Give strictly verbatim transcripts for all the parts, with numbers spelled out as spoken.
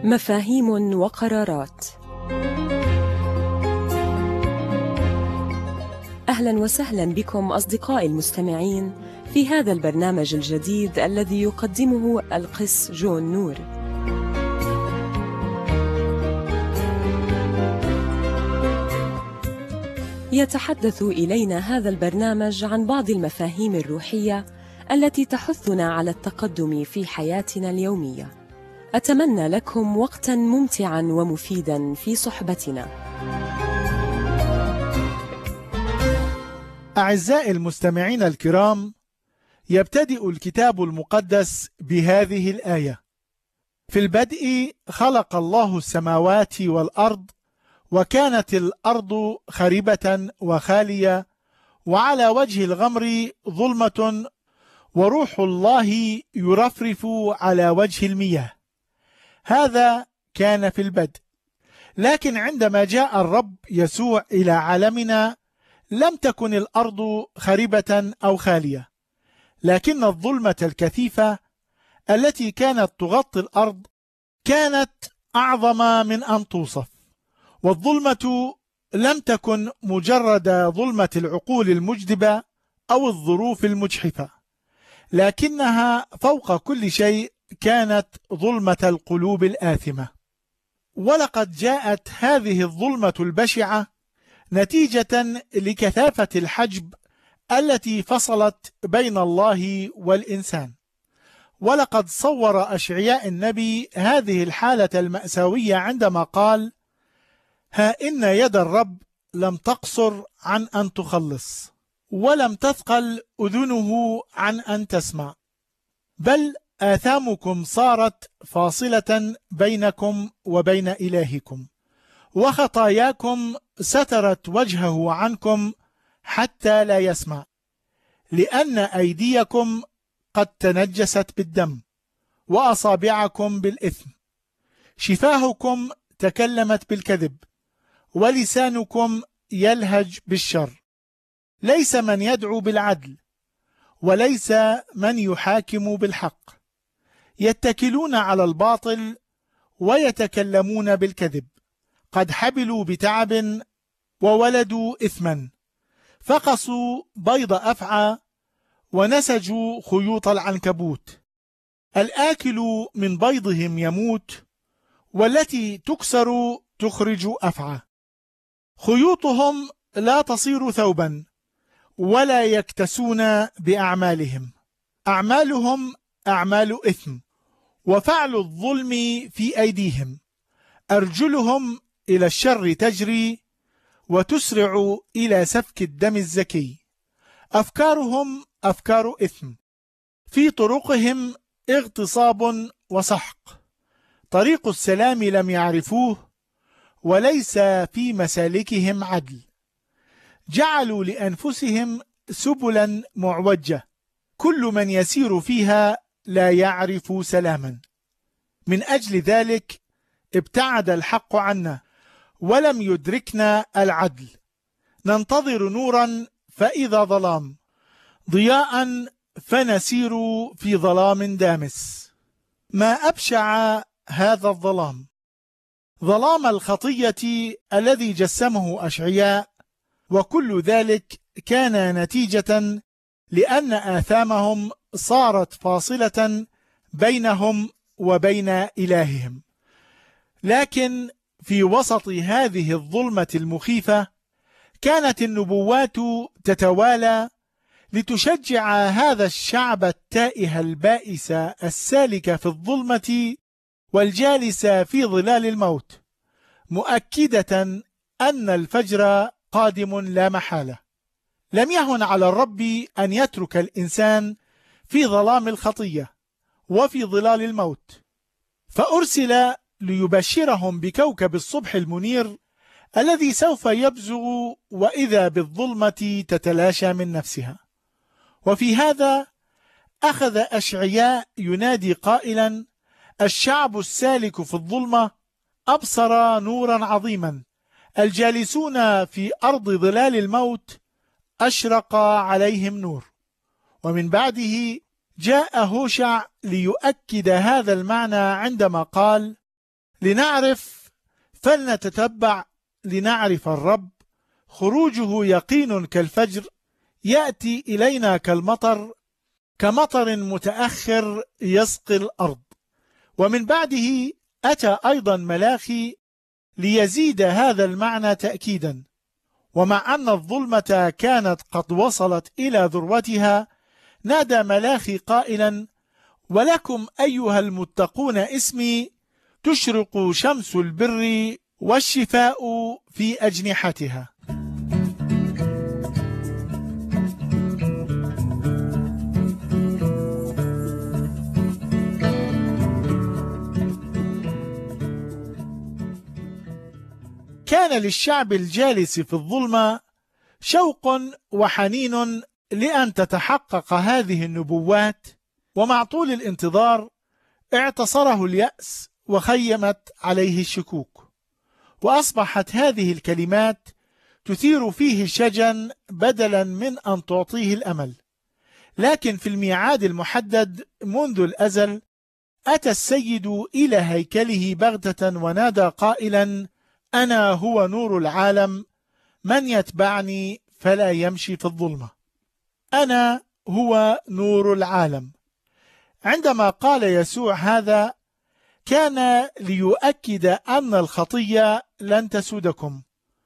مفاهيم وقرارات. أهلا وسهلا بكم أصدقائي المستمعين في هذا البرنامج الجديد الذي يقدمه القس جون نور. يتحدث إلينا هذا البرنامج عن بعض المفاهيم الروحية التي تحثنا على التقدم في حياتنا اليومية. أتمنى لكم وقتا ممتعا ومفيدا في صحبتنا. أعزائي المستمعين الكرام، يبتدئ الكتاب المقدس بهذه الآية: في البدء خلق الله السماوات والأرض، وكانت الأرض خربة وخالية، وعلى وجه الغمر ظلمة، وروح الله يرفرف على وجه المياه. هذا كان في البدء. لكن عندما جاء الرب يسوع إلى عالمنا لم تكن الأرض خربة أو خالية، لكن الظلمة الكثيفة التي كانت تغطي الأرض كانت أعظم من أن توصف. والظلمة لم تكن مجرد ظلمة العقول المجدبة أو الظروف المجحفة، لكنها فوق كل شيء كانت ظلمة القلوب الآثمة. ولقد جاءت هذه الظلمة البشعة نتيجة لكثافة الحجب التي فصلت بين الله والإنسان. ولقد صور أشعياء النبي هذه الحالة المأساوية عندما قال: ها إن يد الرب لم تقصر عن أن تخلص، ولم تثقل أذنه عن أن تسمع، بل آثامكم صارت فاصلة بينكم وبين إلهكم، وخطاياكم سترت وجهه عنكم حتى لا يسمع، لأن أيديكم قد تنجست بالدم، وأصابعكم بالإثم، شفاهكم تكلمت بالكذب، ولسانكم يلهج بالشر. ليس من يدعو بالعدل، وليس من يحاكم بالحق، يتكلون على الباطل ويتكلمون بالكذب. قد حبلوا بتعب وولدوا إثما، فقصوا بيض أفعى ونسجوا خيوط العنكبوت. الآكل من بيضهم يموت، والتي تكسر تخرج أفعى. خيوطهم لا تصير ثوبا، ولا يكتسون بأعمالهم. أعمالهم أعمال إثم، وفعل الظلم في أيديهم. أرجلهم إلى الشر تجري، وتسرع إلى سفك الدم الزكي. أفكارهم أفكار إثم، في طرقهم اغتصاب وسحق. طريق السلام لم يعرفوه، وليس في مسالكهم عدل. جعلوا لأنفسهم سبلا معوجة، كل من يسير فيها لا يعرف سلاما. من أجل ذلك ابتعد الحق عنا، ولم يدركنا العدل. ننتظر نورا فإذا ظلام، ضياء فنسير في ظلام دامس. ما أبشع هذا الظلام، ظلام الخطية الذي جسمه أشعياء، وكل ذلك كان نتيجة لأن آثامهم صارت فاصلة بينهم وبين إلههم. لكن في وسط هذه الظلمة المخيفة كانت النبوات تتوالى لتشجع هذا الشعب التائه البائس السالك في الظلمة والجالس في ظلال الموت، مؤكدة أن الفجر قادم لا محالة. لم يهن على الرب أن يترك الإنسان في ظلام الخطية وفي ظلال الموت، فأرسل ليبشرهم بكوكب الصبح المنير الذي سوف يبزغ، وإذا بالظلمة تتلاشى من نفسها. وفي هذا أخذ أشعياء ينادي قائلا: الشعب السالك في الظلمة أبصر نورا عظيما، الجالسون في أرض ظلال الموت أشرق عليهم نور. ومن بعده جاء هوشع ليؤكد هذا المعنى عندما قال: لنعرف فلنتتبع لنعرف الرب، خروجه يقين كالفجر، يأتي إلينا كالمطر، كمطر متأخر يسقي الأرض. ومن بعده أتى أيضا ملاخي ليزيد هذا المعنى تأكيدا. ومع أن الظلمة كانت قد وصلت إلى ذروتها، نادى ملاخي قائلا: ولكم أيها المتقون اسمي تشرق شمس البر والشفاء في أجنحتها. كان للشعب الجالس في الظلمة شوق وحنين لأن تتحقق هذه النبوات، ومع طول الانتظار اعتصره اليأس وخيمت عليه الشكوك، وأصبحت هذه الكلمات تثير فيه الشجن بدلا من أن تعطيه الأمل. لكن في الميعاد المحدد منذ الأزل أتى السيد إلى هيكله بغتة ونادى قائلا: أنا هو نور العالم، من يتبعني فلا يمشي في الظلمة. أنا هو نور العالم. عندما قال يسوع هذا كان ليؤكد أن الخطية لن تسودكم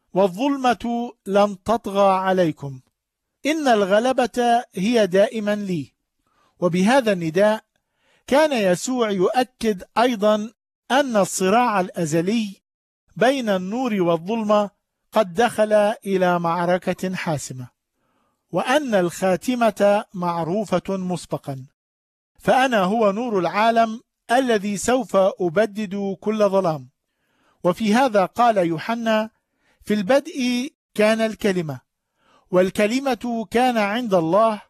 والظلمة لن تطغى عليكم، إن الغلبة هي دائما لي. وبهذا النداء كان يسوع يؤكد أيضا أن الصراع الأزلي بين النور والظلمة قد دخل إلى معركة حاسمة، وأن الخاتمة معروفة مسبقا. فأنا هو نور العالم الذي سوف أبدد كل ظلام. وفي هذا قال يوحنا: في البدء كان الكلمة، والكلمة كان عند الله،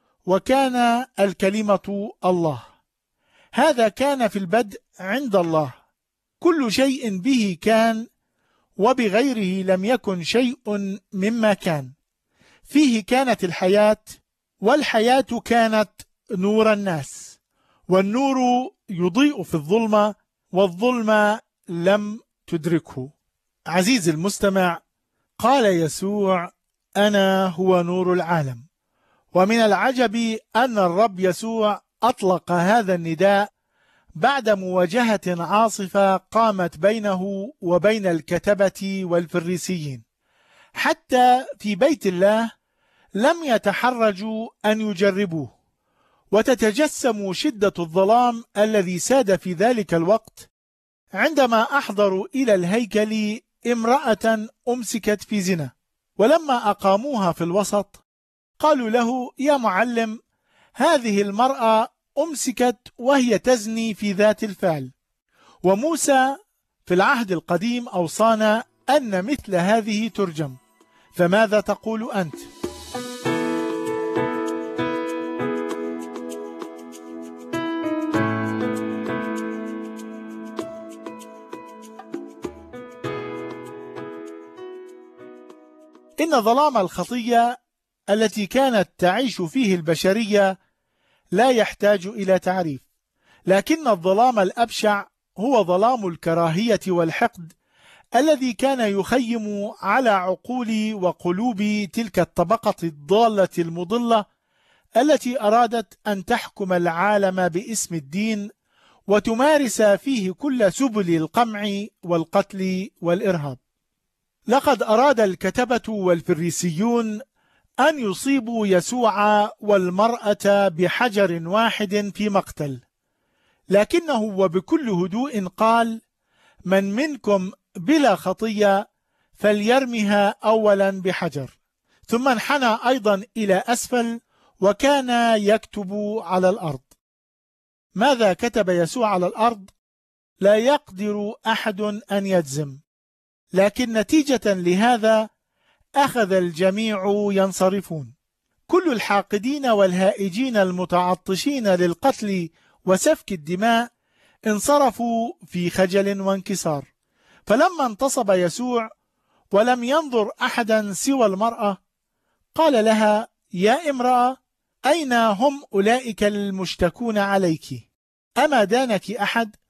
وكان الكلمة الله. هذا كان في البدء عند الله. كل شيء به كان، وبغيره لم يكن شيء مما كان. فيه كانت الحياة، والحياة كانت نور الناس، والنور يضيء في الظلمة، والظلمة لم تدركه. عزيزي المستمع، قال يسوع: أنا هو نور العالم. ومن العجب أن الرب يسوع أطلق هذا النداء بعد مواجهة عاصفة قامت بينه وبين الكتبة والفريسيين. حتى في بيت الله لم يتحرجوا أن يجربوه، وتتجسم شدة الظلام الذي ساد في ذلك الوقت عندما أحضروا إلى الهيكل امرأة أمسكت في زنا، ولما أقاموها في الوسط قالوا له: يا معلم، هذه المرأة أمسكت وهي تزني في ذات الفعل، وموسى في العهد القديم أوصانا أن مثل هذه ترجم، فماذا تقول أنت؟ إن ظلام الخطية التي كانت تعيش فيه البشرية لا يحتاج إلى تعريف، لكن الظلام الأبشع هو ظلام الكراهية والحقد الذي كان يخيم على عقول وقلوب تلك الطبقة الضالة المضلة التي أرادت أن تحكم العالم باسم الدين وتمارس فيه كل سبل القمع والقتل والإرهاب. لقد أراد الكتبة والفريسيون أن يصيبوا يسوع والمرأة بحجر واحد في مقتل، لكنه وبكل هدوء قال: من منكم بلا خطية فليرمها أولا بحجر. ثم انحنى أيضا إلى أسفل وكان يكتب على الأرض. ماذا كتب يسوع على الأرض؟ لا يقدر أحد أن يجزم، لكن نتيجة لهذا أخذ الجميع ينصرفون. كل الحاقدين والهائجين المتعطشين للقتل وسفك الدماء انصرفوا في خجل وانكسار. فلما انتصب يسوع ولم ينظر أحدا سوى المرأة قال لها: يا امرأة، أين هم أولئك المشتكون عليك؟ أما دانك أحد؟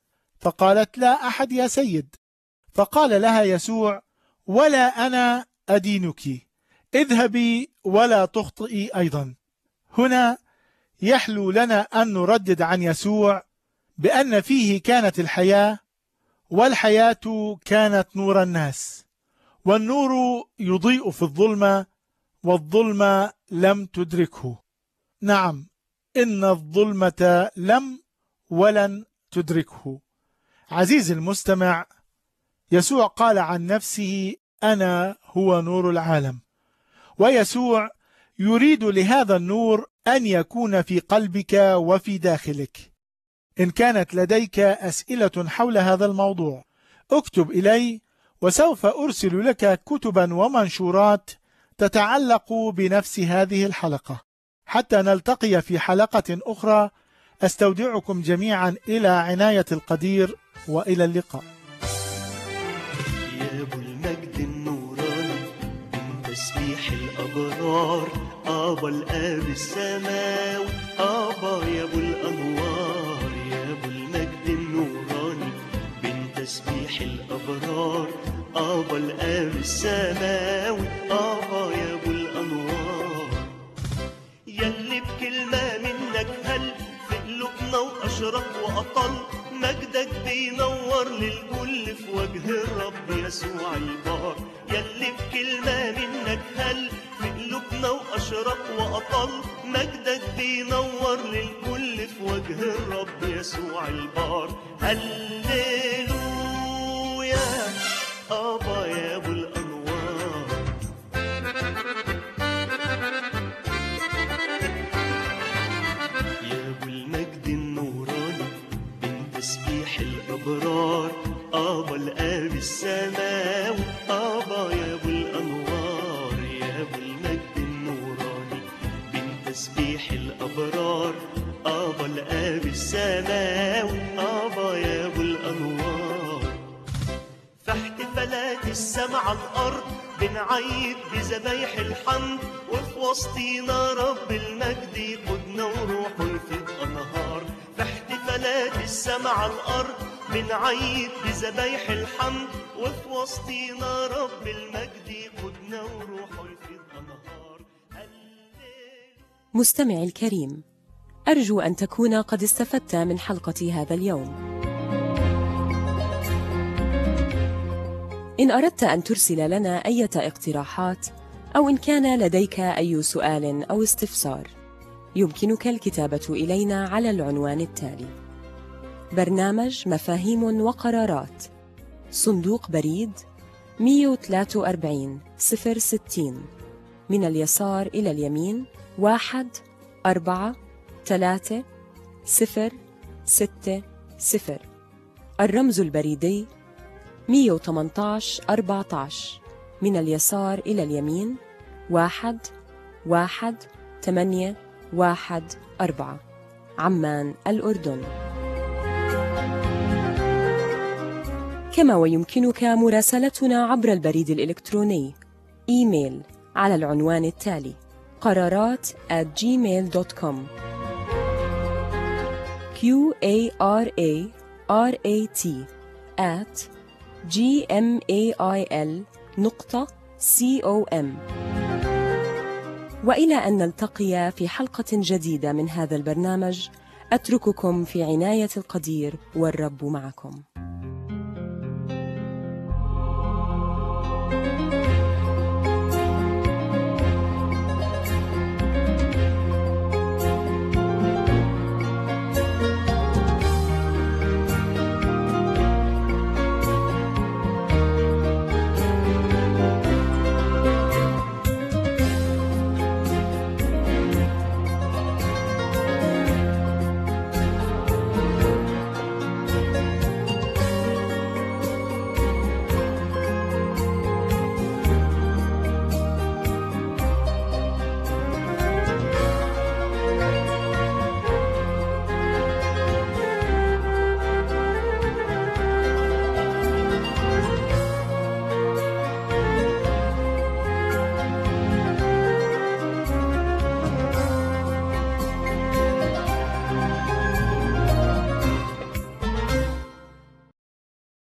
فقالت: لا أحد يا سيد. فقال لها يسوع: ولا أنا أدينك، اذهبي ولا تخطئي أيضا. هنا يحلو لنا أن نردد عن يسوع بأن فيه كانت الحياة، والحياة كانت نور الناس، والنور يضيء في الظلمة، والظلمة لم تدركه. نعم، إن الظلمة لم ولن تدركه. عزيزي المستمع، يسوع قال عن نفسه: أنا هو نور العالم. ويسوع يريد لهذا النور أن يكون في قلبك وفي داخلك. إن كانت لديك أسئلة حول هذا الموضوع، اكتب إلي، وسوف أرسل لك كتبا ومنشورات تتعلق بنفس هذه الحلقة. حتى نلتقي في حلقة أخرى، أستودعكم جميعا إلى عناية القدير، وإلى اللقاء. يا أبو المجد النوراني من تسبيح الأبرار، أبا الآب السماوي، أبا يا أبو الأنوار. يا أبو المجد النوراني من تسبيح الأبرار، أبا الآب السماوي، أبا يا أبو الأنوار. يلي بكلمة منك هل في قلوبنا وأشرق وأطل، مجدك بينور للكل في وجه الرب يسوع البار. يلي بكلمة منك هل في قلوبنا وأشرق وأطل، مجدك بينور للكل في وجه الرب يسوع البار. هللويا أبا يا أبو الأنوار. يا أبو المجد النوراني من تسبيح الأبرار، أبا الآب السماوي، أبا يا أبو الأنوار. يا أبو المجد النوراني من تسبيح الأبرار، أبا الآب السماوي، أبا يا أبو الأنوار. في احتفالات السماء على الأرض بنعيد بذبايح الحمد، وفي وسطينا رب المجد يقودنا وروحه يفيض أنهار. في احتفالات السماء على الأرض بنعيد بذبايح الحمد، وفي وسطينا رب المجد يقودنا وروحه يفيض أنهار. مستمعي الكريم، أرجو أن تكون قد استفدت من حلقة هذا اليوم. إن أردت أن ترسل لنا أي اقتراحات، أو إن كان لديك أي سؤال أو استفسار، يمكنك الكتابة إلينا على العنوان التالي: برنامج مفاهيم وقرارات، صندوق بريد مئة وثلاثة وأربعين صفر ستين، من اليسار إلى اليمين واحد أربعة ثلاثة صفر ستة صفر. الرمز البريدي مئة وثمانية عشر أربعة عشر، من اليسار إلى اليمين واحد واحد ثمانية واحد أربعة، عمان الأردن. كما ويمكنك مراسلتنا عبر البريد الإلكتروني إيميل على العنوان التالي: قرارات at gmail dot com. q a r a r a t at gmail نقطة com. وإلى أن نلتقي في حلقة جديدة من هذا البرنامج، أترككم في عناية القدير، والرب معكم.